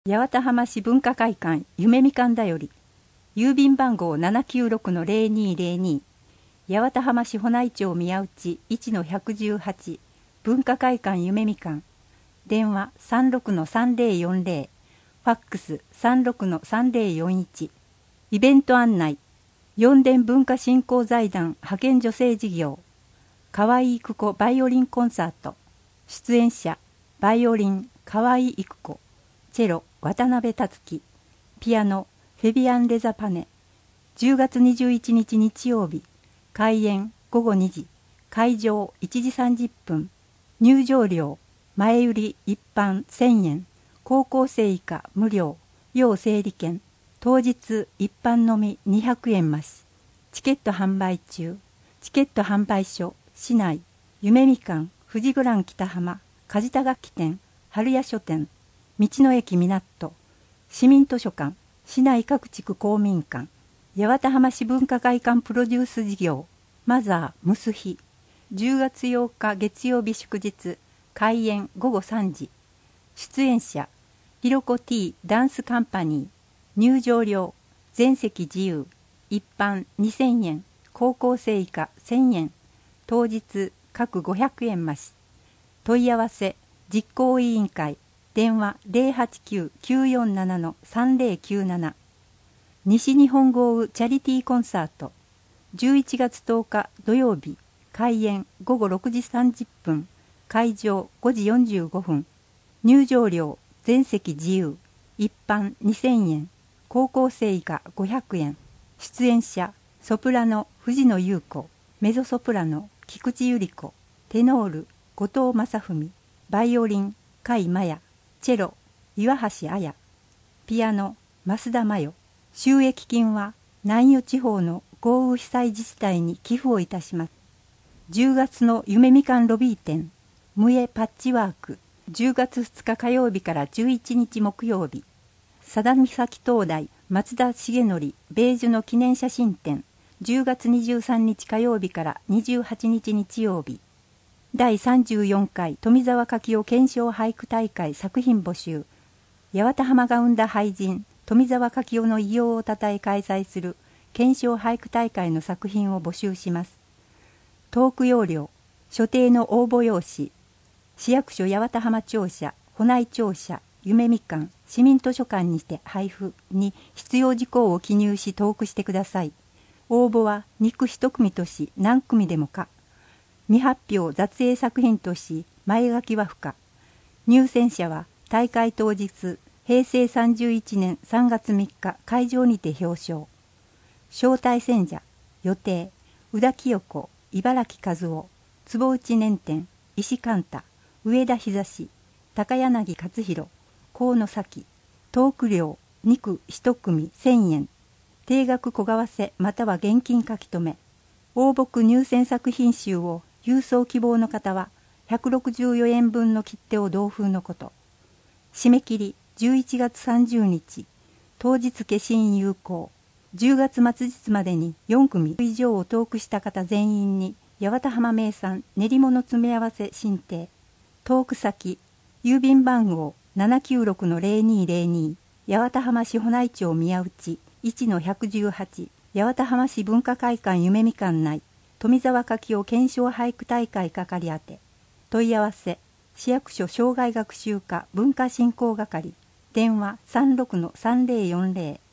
八幡浜市文化会館夢みかんだより、郵便番号 796-0202、八幡浜市保内町宮内 1-118、文化会館夢みかん、電話 36-3040、ファックス 36-3041、イベント案内、四電文化振興財団派遣助成事業、河合育子バイオリンコンサート、出演者、バイオリン河合育子、チェロ渡辺達樹、ピアノフェビアン・レザパネ。10月21日日曜日、開演午後2時、会場1時30分、入場料前売り一般1000円、高校生以下無料、要整理券、当日一般のみ200円増し。チケット販売中。チケット販売所市内、夢みかん富士グラン北浜梶田楽器店春屋書店、道の駅みなっと、市民図書館、市内各地区公民館、八幡浜市文化会館プロデュース事業、マザームスヒ。10月8日月曜日祝日、開演午後3時。出演者、ひろこ T ダンスカンパニー。入場料、全席自由。一般2000円、高校生以下1000円。当日各500円増し。問い合わせ、実行委員会。電話 089-947-3097。西日本豪雨チャリティーコンサート。11月10日土曜日、開演午後6時30分、会場5時45分。入場料、全席自由。一般2000円、高校生以下500円。出演者、ソプラノ藤野優子、メゾソプラノ菊池百合子、テノール後藤正文、バイオリン甲斐麻也、チェロ岩橋彩、ピアノ増田真代。収益金は南予地方の豪雨被災自治体に寄付をいたします。10月の夢みかんロビー展、ムエパッチワーク、10月2日火曜日から11日木曜日、佐田岬灯台松田重則米寿の記念写真展、10月23日火曜日から28日日曜日、第34回富澤柿雄検証俳句大会作品募集。八幡浜が生んだ俳人富澤柿雄の偉業をたたえ開催する検証俳句大会の作品を募集します。トーク要領、所定の応募用紙、市役所八幡浜庁舎、保内庁舎、夢みかん、市民図書館にて配布に必要事項を記入し投句してください。応募は2句1組とし何組でもか。未発表雑影作品とし前書きは不可。入選者は大会当日平成31年3月3日会場にて表彰。招待選者予定宇田清子、茨城和夫、坪内年天、石寛太、上田久志、高柳勝弘、河野咲。トーク料2句1組1000円。定額小為替または現金書き留め。応募句入選作品集を郵送希望の方は164円分の切手を同封のこと。締め切り11月30日。当日消印有効。10月末日までに4組以上をトークした方全員に八幡浜名産練り物詰め合わせ進呈。トーク先、郵便番号 796-0202、八幡浜市保内町宮内 1-118、八幡浜市文化会館夢みかん内、富澤柿雄検証俳句大会係宛て。問い合わせ、市役所障害学習課文化振興係、電話 36-3040。